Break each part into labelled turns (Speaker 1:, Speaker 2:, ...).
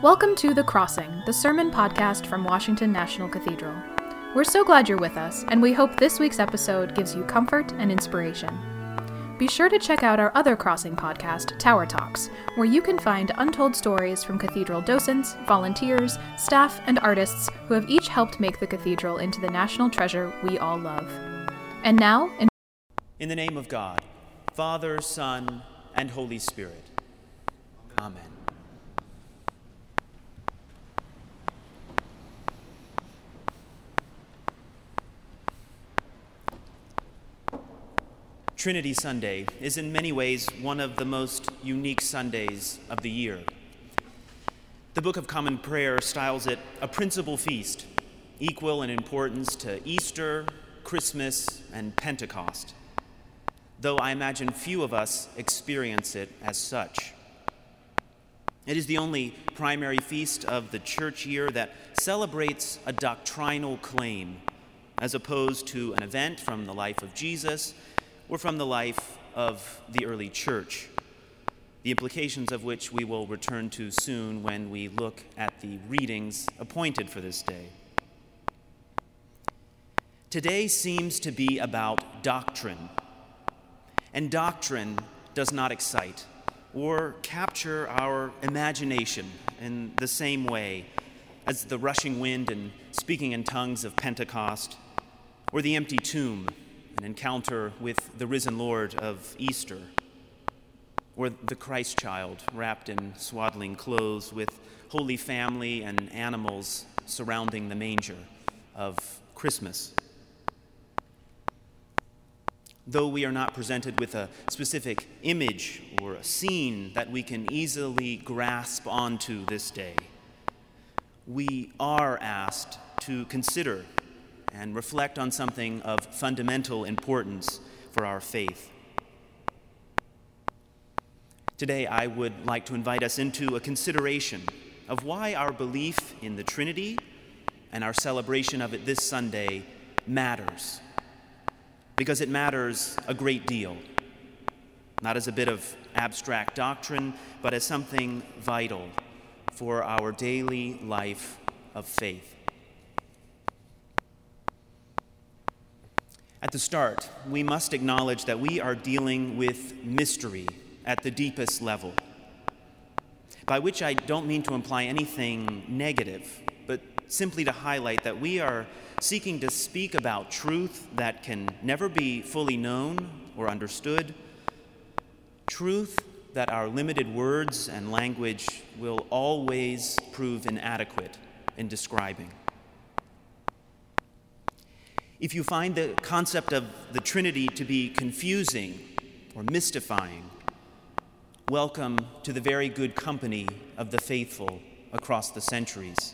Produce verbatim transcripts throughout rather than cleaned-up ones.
Speaker 1: Welcome to The Crossing, the sermon podcast from Washington National Cathedral. We're so glad you're with us, and we hope this week's episode gives you comfort and inspiration. Be sure to check out our other Crossing podcast, Tower Talks, where you can find untold stories from cathedral docents, volunteers, staff, and artists who have each helped make the cathedral into the national treasure we all love. And now, in,
Speaker 2: in the name of God, Father, Son, and Holy Spirit. Amen. Trinity Sunday is in many ways one of the most unique Sundays of the year. The Book of Common Prayer styles it a principal feast, equal in importance to Easter, Christmas, and Pentecost, though I imagine few of us experience it as such. It is the only primary feast of the church year that celebrates a doctrinal claim, as opposed to an event from the life of Jesus or from the life of the early church, the implications of which we will return to soon when we look at the readings appointed for this day. Today seems to be about doctrine, and doctrine does not excite or capture our imagination in the same way as the rushing wind and speaking in tongues of Pentecost, or the empty tomb, an encounter with the risen Lord of Easter, or the Christ child wrapped in swaddling clothes with Holy Family and animals surrounding the manger of Christmas. Though we are not presented with a specific image or a scene that we can easily grasp onto this day, we are asked to consider and reflect on something of fundamental importance for our faith. Today, I would like to invite us into a consideration of why our belief in the Trinity and our celebration of it this Sunday matters. Because it matters a great deal, not as a bit of abstract doctrine, but as something vital for our daily life of faith. At the start, we must acknowledge that we are dealing with mystery at the deepest level, by which I don't mean to imply anything negative, but simply to highlight that we are seeking to speak about truth that can never be fully known or understood, truth that our limited words and language will always prove inadequate in describing. If you find the concept of the Trinity to be confusing or mystifying, welcome to the very good company of the faithful across the centuries.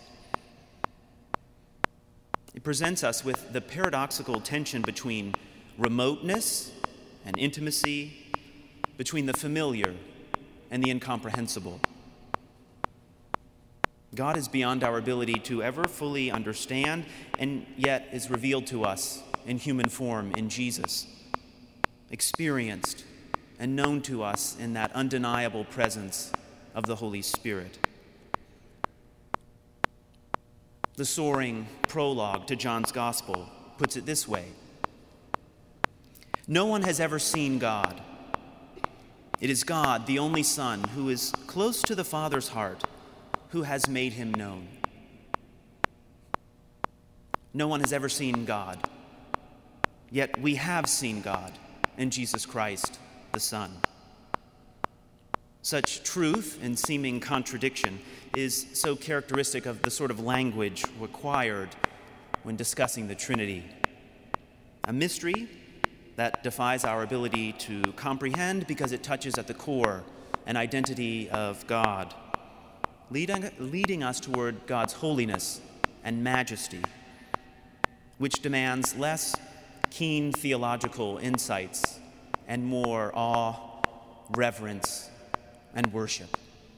Speaker 2: It presents us with the paradoxical tension between remoteness and intimacy, between the familiar and the incomprehensible. God is beyond our ability to ever fully understand, and yet is revealed to us in human form in Jesus, experienced and known to us in that undeniable presence of the Holy Spirit. The soaring prologue to John's Gospel puts it this way: no one has ever seen God. It is God, the only Son, who is close to the Father's heart, who has made him known. No one has ever seen God, yet we have seen God in Jesus Christ, the Son. Such truth and seeming contradiction is so characteristic of the sort of language required when discussing the Trinity. A mystery that defies our ability to comprehend because it touches at the core and identity of God, leading, leading us toward God's holiness and majesty, which demands less keen theological insights and more awe, reverence, and worship.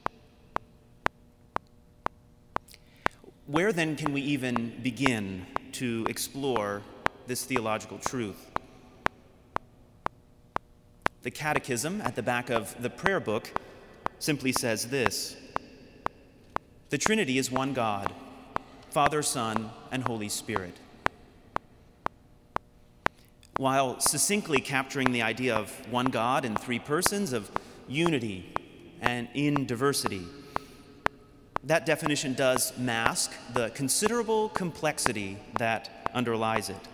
Speaker 2: Where then can we even begin to explore this theological truth? The Catechism at the back of the prayer book simply says this: The Trinity is one God, Father, Son, and Holy Spirit. While succinctly capturing the idea of one God in three persons, of unity and in diversity, that definition does mask the considerable complexity that underlies it.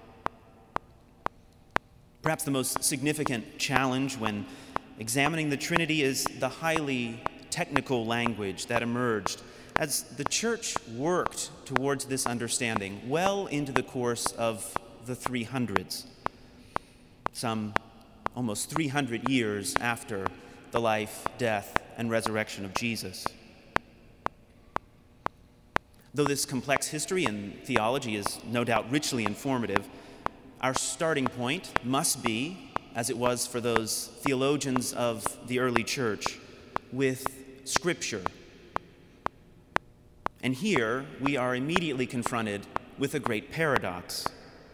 Speaker 2: Perhaps the most significant challenge when examining the Trinity is the highly technical language that emerged as the Church worked towards this understanding well into the course of the three hundreds, some almost three hundred years after the life, death, and resurrection of Jesus. Though this complex history and theology is no doubt richly informative, our starting point must be, as it was for those theologians of the early church, with Scripture. And here we are immediately confronted with a great paradox.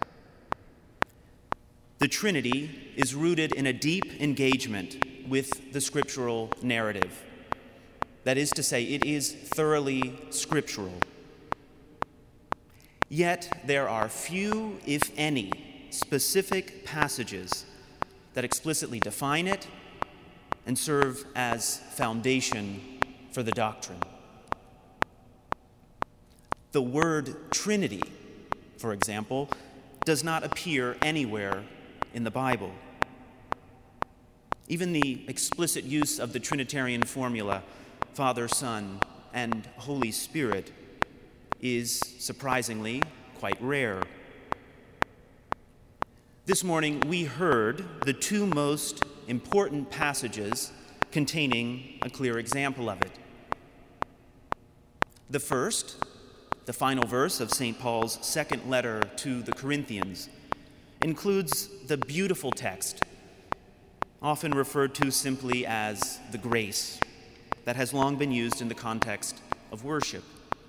Speaker 2: The Trinity is rooted in a deep engagement with the scriptural narrative. That is to say, it is thoroughly scriptural. Yet there are few, if any, specific passages that explicitly define it and serve as foundation for the doctrine. The word Trinity, for example, does not appear anywhere in the Bible. Even the explicit use of the Trinitarian formula, Father, Son, and Holy Spirit, is surprisingly quite rare. This morning we heard the two most important passages containing a clear example of it. The first, the final verse of Saint Paul's second letter to the Corinthians, includes the beautiful text, often referred to simply as the grace, that has long been used in the context of worship.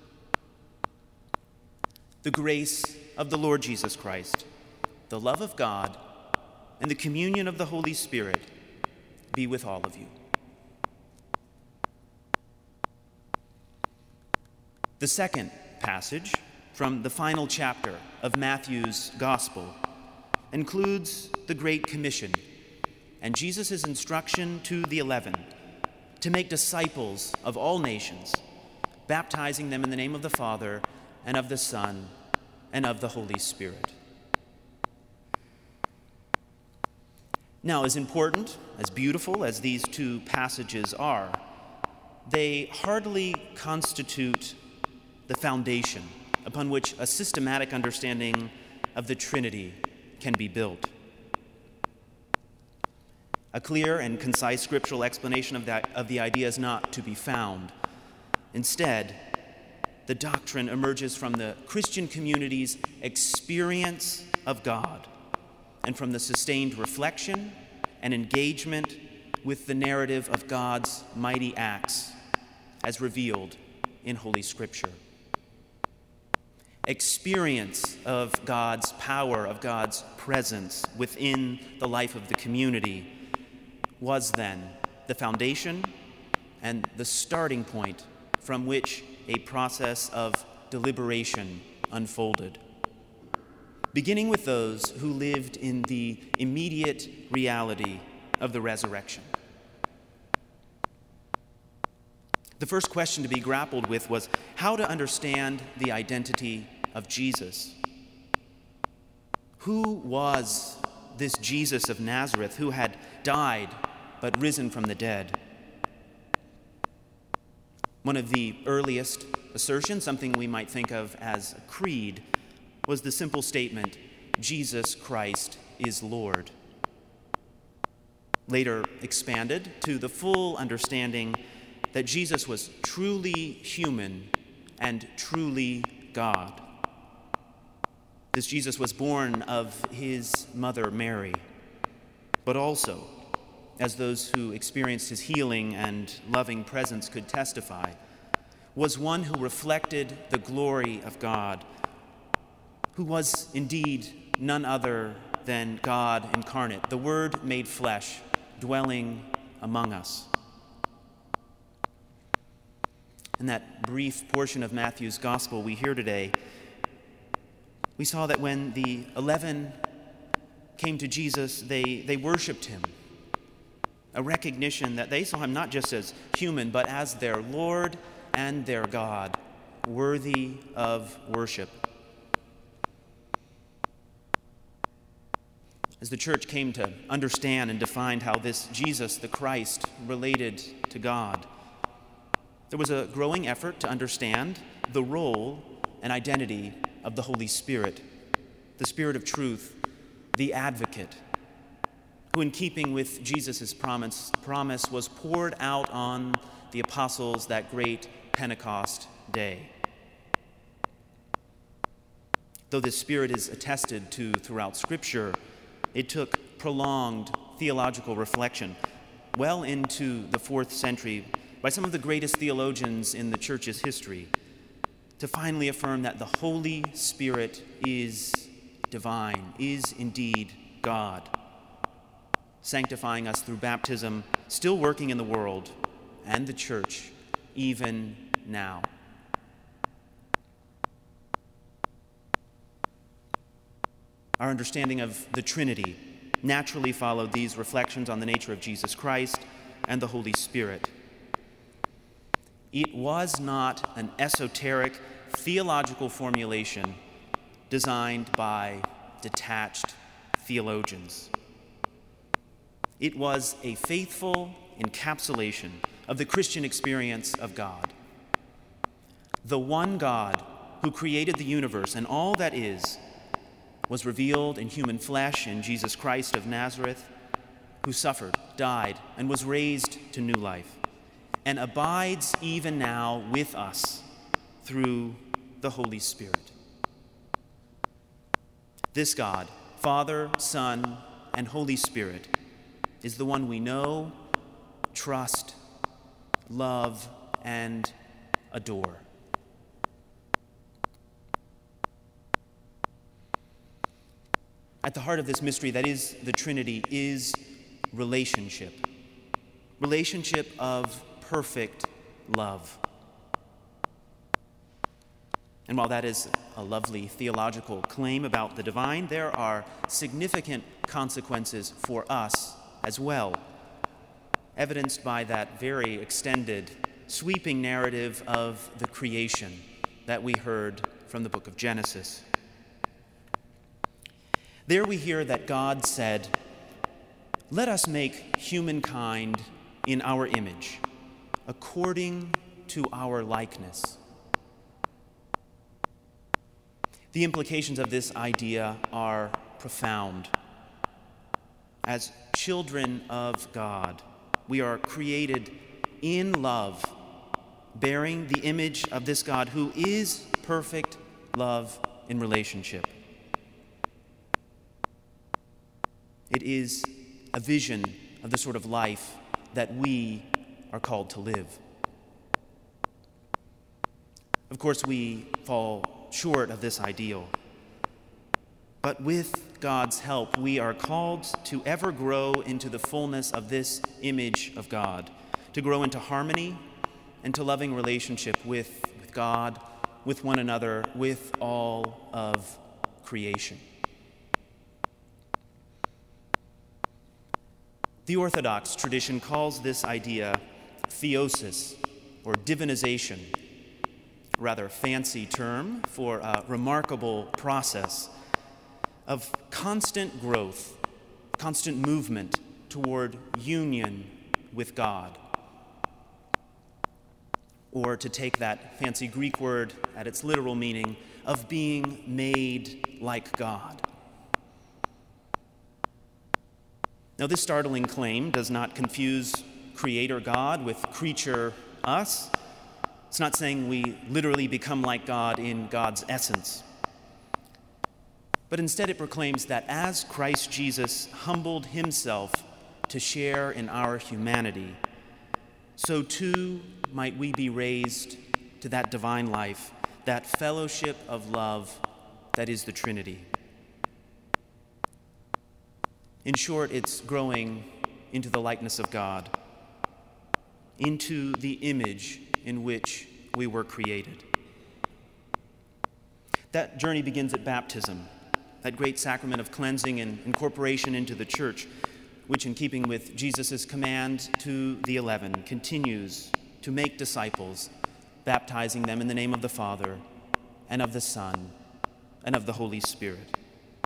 Speaker 2: The grace of the Lord Jesus Christ, the love of God, and the communion of the Holy Spirit be with all of you. The second passage from the final chapter of Matthew's Gospel includes the Great Commission and Jesus' instruction to the eleven to make disciples of all nations, baptizing them in the name of the Father and of the Son and of the Holy Spirit. Now, as important, as beautiful as these two passages are, they hardly constitute the foundation upon which a systematic understanding of the Trinity can be built. A clear and concise scriptural explanation of, that, of the idea is not to be found. Instead, the doctrine emerges from the Christian community's experience of God and from the sustained reflection and engagement with the narrative of God's mighty acts as revealed in Holy Scripture. Experience of God's power, of God's presence within the life of the community was then the foundation and the starting point from which a process of deliberation unfolded, beginning with those who lived in the immediate reality of the resurrection. The first question to be grappled with was how to understand the identity of Jesus. Who was this Jesus of Nazareth who had died but risen from the dead? One of the earliest assertions, something we might think of as a creed, was the simple statement, Jesus Christ is Lord. Later expanded to the full understanding that Jesus was truly human and truly God. This Jesus was born of his mother Mary, but also, as those who experienced his healing and loving presence could testify, was one who reflected the glory of God, who was indeed none other than God incarnate, the Word made flesh, dwelling among us. in that brief portion of Matthew's gospel we hear today, we saw that when the eleven came to Jesus, they, they worshiped him, a recognition that they saw him not just as human, but as their Lord and their God, worthy of worship. As the church came to understand and define how this Jesus, the Christ, related to God, there was a growing effort to understand the role and identity of the Holy Spirit, the Spirit of truth, the advocate, who in keeping with Jesus' promise, promise was poured out on the apostles that great Pentecost day. Though this Spirit is attested to throughout Scripture, it took prolonged theological reflection well into the fourth century by some of the greatest theologians in the church's history to finally affirm that the Holy Spirit is divine, is indeed God, sanctifying us through baptism, still working in the world and the church even now. Our understanding of the Trinity naturally followed these reflections on the nature of Jesus Christ and the Holy Spirit. It was not an esoteric theological formulation designed by detached theologians. It was a faithful encapsulation of the Christian experience of God. The one God who created the universe and all that is was revealed in human flesh in Jesus Christ of Nazareth, who suffered, died, and was raised to new life, and abides even now with us through the Holy Spirit. This God, Father, Son, and Holy Spirit, is the one we know, trust, love, and adore. At the heart of this mystery that is the Trinity is relationship. Relationship of perfect love. And while that is a lovely theological claim about the divine, there are significant consequences for us as well, evidenced by that very extended, sweeping narrative of the creation that we heard from the book of Genesis. There we hear that God said, "Let us make humankind in our image, according to our likeness." The implications of this idea are profound. As children of God, we are created in love, bearing the image of this God who is perfect love in relationship. It is a vision of the sort of life that we are called to live. Of course, we fall short of this ideal. But with God's help, we are called to ever grow into the fullness of this image of God, to grow into harmony and to loving relationship with, with God, with one another, with all of creation. The Orthodox tradition calls this idea theosis, or divinization, a rather fancy term for a remarkable process of constant growth, constant movement toward union with God. Or to take that fancy Greek word at its literal meaning, of being made like God. Now, this startling claim does not confuse Creator God with creature us. It's not saying we literally become like God in God's essence. But instead it proclaims that as Christ Jesus humbled himself to share in our humanity, so too might we be raised to that divine life, that fellowship of love that is the Trinity. In short, it's growing into the likeness of God, into the image in which we were created. That journey begins at baptism, that great sacrament of cleansing and incorporation into the church, which, in keeping with Jesus' command to the eleven, continues to make disciples, baptizing them in the name of the Father and of the Son and of the Holy Spirit.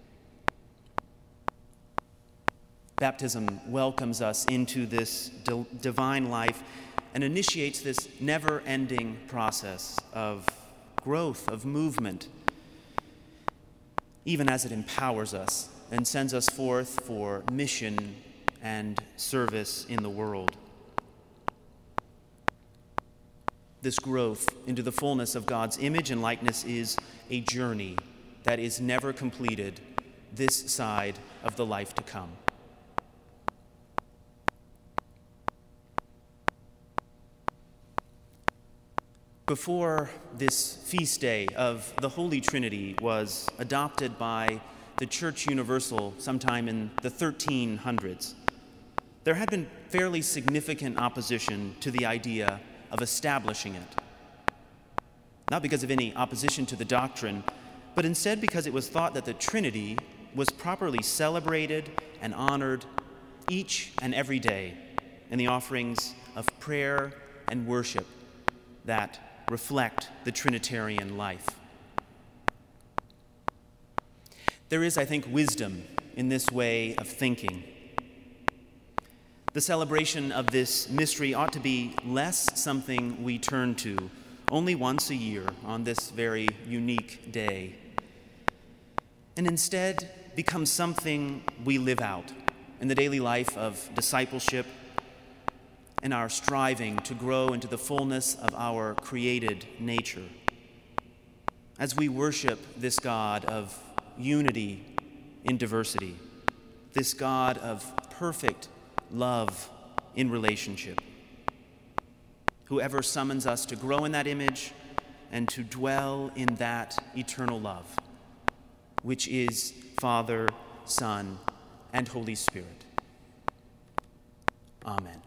Speaker 2: Baptism welcomes us into this di- divine life and initiates this never-ending process of growth, of movement, even as it empowers us and sends us forth for mission and service in the world. This growth into the fullness of God's image and likeness is a journey that is never completed this side of the life to come. Before this feast day of the Holy Trinity was adopted by the Church Universal sometime in the thirteen hundreds, there had been fairly significant opposition to the idea of establishing it. Not because of any opposition to the doctrine, but instead because it was thought that the Trinity was properly celebrated and honored each and every day in the offerings of prayer and worship that reflect the Trinitarian life. There is, I think, wisdom in this way of thinking. The celebration of this mystery ought to be less something we turn to only once a year on this very unique day, and instead become something we live out in the daily life of discipleship and our striving to grow into the fullness of our created nature. As we worship this God of unity in diversity, this God of perfect love in relationship, whoever summons us to grow in that image and to dwell in that eternal love, which is Father, Son, and Holy Spirit. Amen.